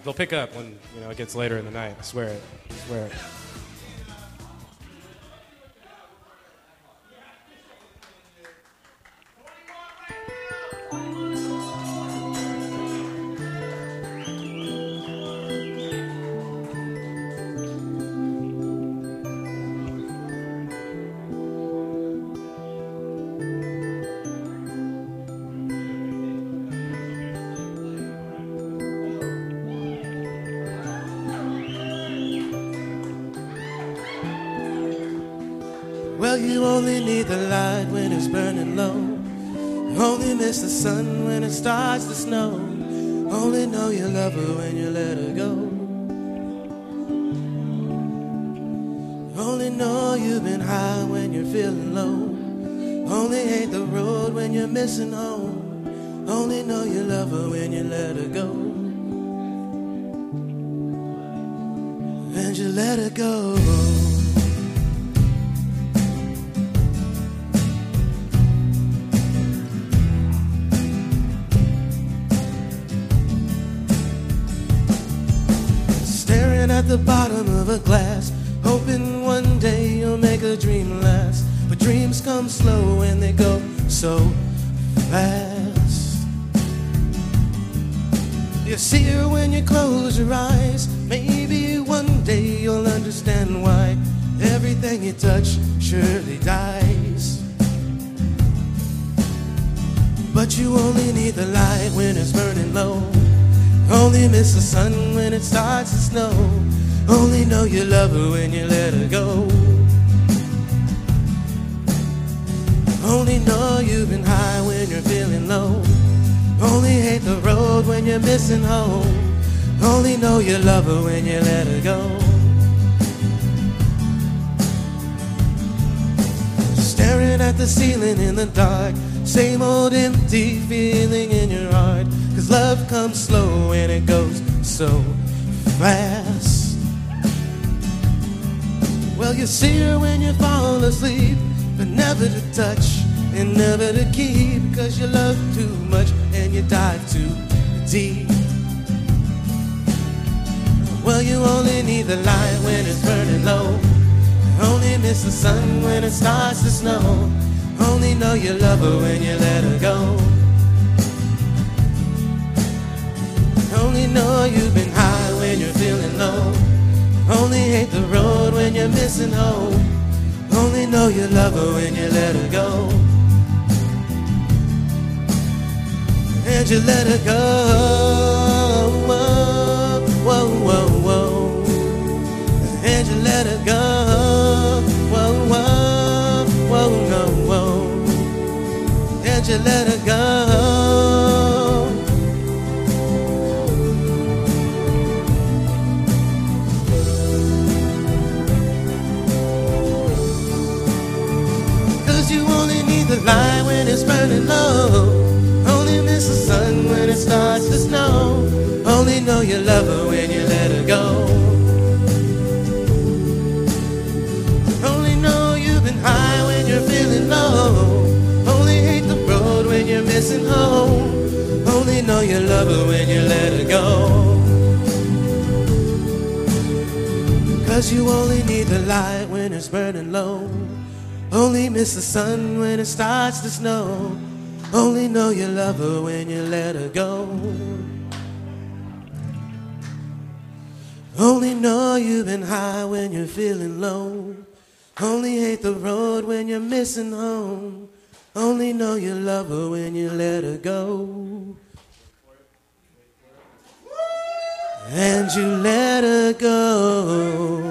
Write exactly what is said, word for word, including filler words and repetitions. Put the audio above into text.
they'll pick up when you know it gets later in the night. I swear it. I swear it. Well, you only need the light when it's burning low. Only miss the sun when it starts to snow. Only know you love her when you let her go. Only know you've been high when you're feeling low. Only hate the road when you're missing home. Only know you love her when you let her go. And you let her go. At the bottom of a glass, hoping one day you'll make a dream last. But dreams come slow and they go so fast. You see her when you close your eyes. Maybe one day you'll understand why everything you touch surely dies. But you only need the light when it's burning low. Only miss the sun when it starts to snow. Only know you love her when you let her go. Only know you've been high when you're feeling low. Only hate the road when you're missing home. Only know you love her when you let her go. Staring at the ceiling in the dark. Same old empty feeling in your heart. Cause love comes slow and it goes so fast. Well, you see her when you fall asleep, but never to touch and never to keep. Cause you love too much and you dive too deep. Well, you only need the light when it's burning low. Only miss the sun when it starts to snow. Only know you love her when you let her go. Only know you've been high when you're feeling low. Only hate the road when you're missing home. Only know you love her when you let her go. And you let her go. Whoa, whoa, whoa, whoa. And you let her go. Whoa, whoa, whoa, whoa, whoa. And you let her go. The light when it's burning low. Only miss the sun when it starts to snow. Only know you love her when you let her go. Only know you've been high when you're feeling low. Only hate the road when you're missing home. Only know you love her when you let her go. Cause you only need the light when it's burning low. Only miss the sun when it starts to snow. Only know you love her when you let her go. Only know you've been high when you're feeling low. Only hate the road when you're missing home. Only know you love her when you let her go. And you let her go.